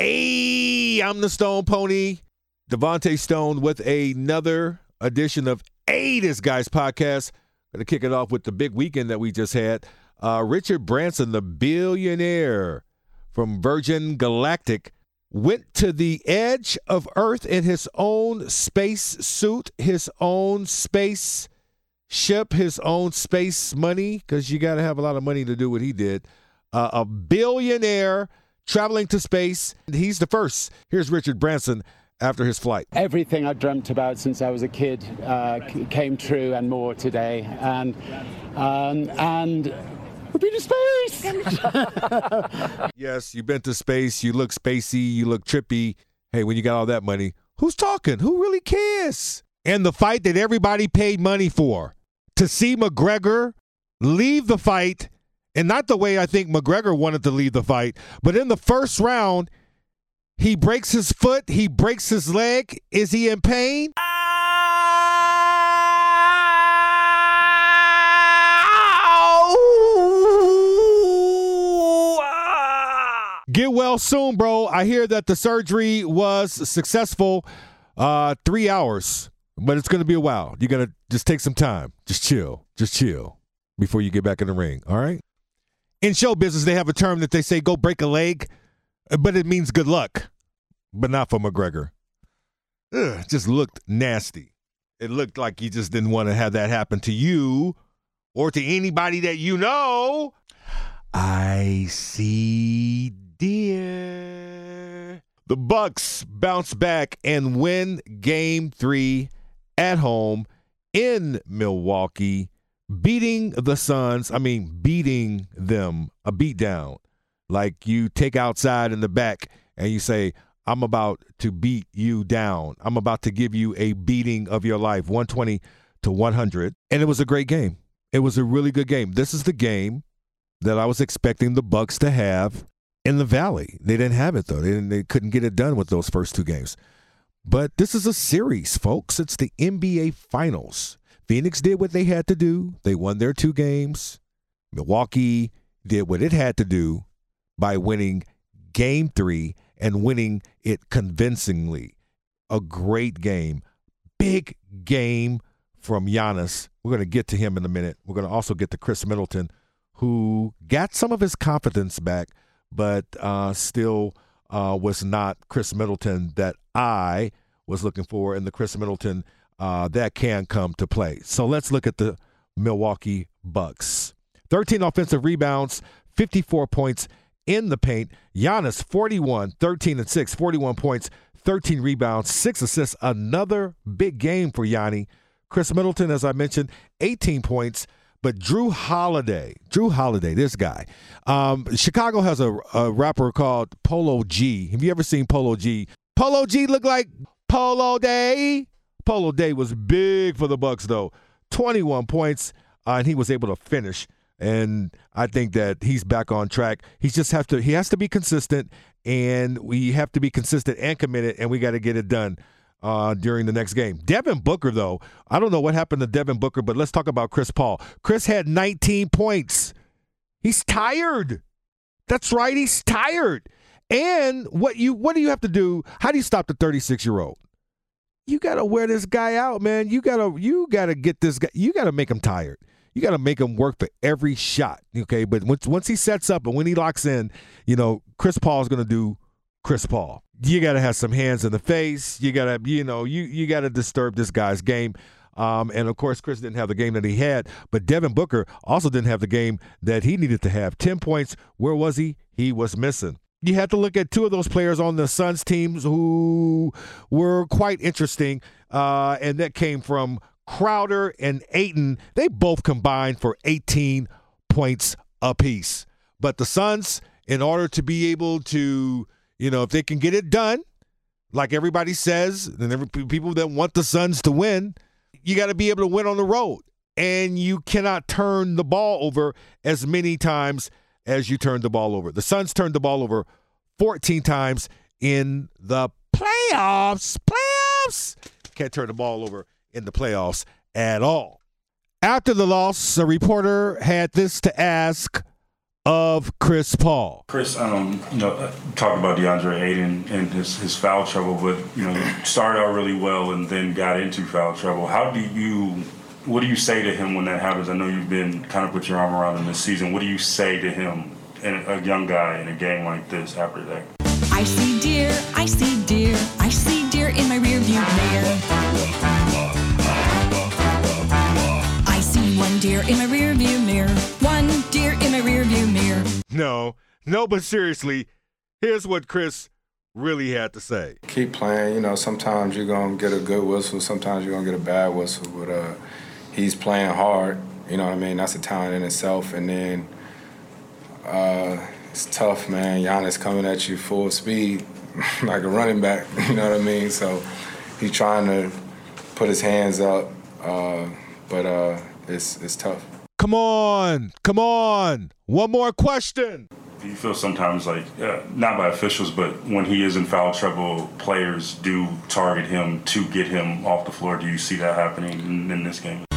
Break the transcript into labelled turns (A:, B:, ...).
A: Hey, I'm the Stone Pony, Devontae Stone, with another edition of This Guys Podcast. Going to kick it off with the big weekend that we just had. Richard Branson, the billionaire from Virgin Galactic, went to the edge of Earth in his own space suit, his own space ship, his own space money, because you got to have a lot of money to do what he did. A billionaire traveling to space. He's the first. Here's Richard Branson after his flight.
B: Everything I dreamt about since I was a kid came true and more today. And we've been to space!
A: Yes, you've been to space. You look spacey. You look trippy. Hey, when you got all that money, who's talking? Who really cares? And the fight that everybody paid money for. To see McGregor leave the fight, and not the way I think McGregor wanted to leave the fight, but in the first round, he breaks his foot, he breaks his leg. Is he in pain? Get well soon, bro. I hear that the surgery was successful. 3 hours, but it's going to be a while. You're going to just take some time. Just chill before you get back in the ring, all right? In show business, they have a term that they say, go break a leg, but it means good luck, but not for McGregor. It just looked nasty. It looked like you just didn't want to have that happen to you or to anybody that you know. I see dear. The Bucks bounce back and win Game 3 at home in Milwaukee, beating the Suns. Beating them, a beatdown. Like you take outside in the back and you say, I'm about to beat you down. I'm about to give you a beating of your life, 120-100. And it was a great game. It was a really good game. This is the game that I was expecting the Bucks to have in the Valley. They didn't have it, though. They couldn't get it done with those first two games. But this is a series, folks. It's the NBA Finals. Phoenix did what they had to do. They won their 2 games. Milwaukee did what it had to do by winning Game 3 and winning it convincingly. A great game. Big game from Giannis. We're going to get to him in a minute. We're going to also get to Chris Middleton, who got some of his confidence back, but still was not Chris Middleton that I was looking for, and the Chris Middleton that can come to play. So let's look at the Milwaukee Bucks. 13 offensive rebounds, 54 points in the paint. Giannis, 41, 13 and 6, 41 points, 13 rebounds, 6 assists. Another big game for Yanni. Chris Middleton, as I mentioned, 18 points. But Jrue Holiday, this guy. Chicago has a rapper called Polo G. Have you ever seen Polo G? Polo G look like Polo Day. Polo Day was big for the Bucks, though. 21 points, and he was able to finish. And I think that he's back on track. He has to be consistent, and we have to be consistent and committed, and we got to get it done during the next game. Devin Booker, though, I don't know what happened to Devin Booker, but let's talk about Chris Paul. Chris had 19 points. He's tired. That's right, he's tired. And what do you have to do? How do you stop the 36-year-old? You got to wear this guy out, man. You got to get this guy. You got to make him tired. You got to make him work for every shot, okay? But once he sets up and when he locks in, Chris Paul is going to do Chris Paul. You got to have some hands in the face. You got to, you got to disturb this guy's game. And, of course, Chris didn't have the game that he had, but Devin Booker also didn't have the game that he needed to have. 10 points. Where was he? He was missing. You had to look at 2 of those players on the Suns teams who were quite interesting, and that came from Crowder and Ayton. They both combined for 18 points apiece. But the Suns, in order to be able to, if they can get it done, like everybody says, and people that want the Suns to win, you got to be able to win on the road. And you cannot turn the ball over as many times as you turned the ball over. The Suns turned the ball over 14 times in the playoffs. Can't turn the ball over in the playoffs at all. After the loss, a reporter had this to ask of Chris Paul.
C: Chris, talked about DeAndre Ayton and his foul trouble, but started out really well and then got into foul trouble. What do you say to him when that happens? I know you've been kind of put your arm around him this season. What do you say to him, a young guy in a game like this after that?
D: I see deer, I see deer, I see deer in my rearview mirror. I see one deer in my rearview mirror, one deer in my rearview mirror.
A: No, but seriously, here's what Chris really had to say.
E: Keep playing. Sometimes you're going to get a good whistle, sometimes you're going to get a bad whistle, but he's playing hard, you know what I mean? That's a talent in itself, and then it's tough, man. Giannis coming at you full speed like a running back, you know what I mean? So he's trying to put his hands up, but it's tough.
A: Come on. One more question.
C: Do you feel sometimes like, not by officials, but when he is in foul trouble, players do target him to get him off the floor? Do you see that happening in this game?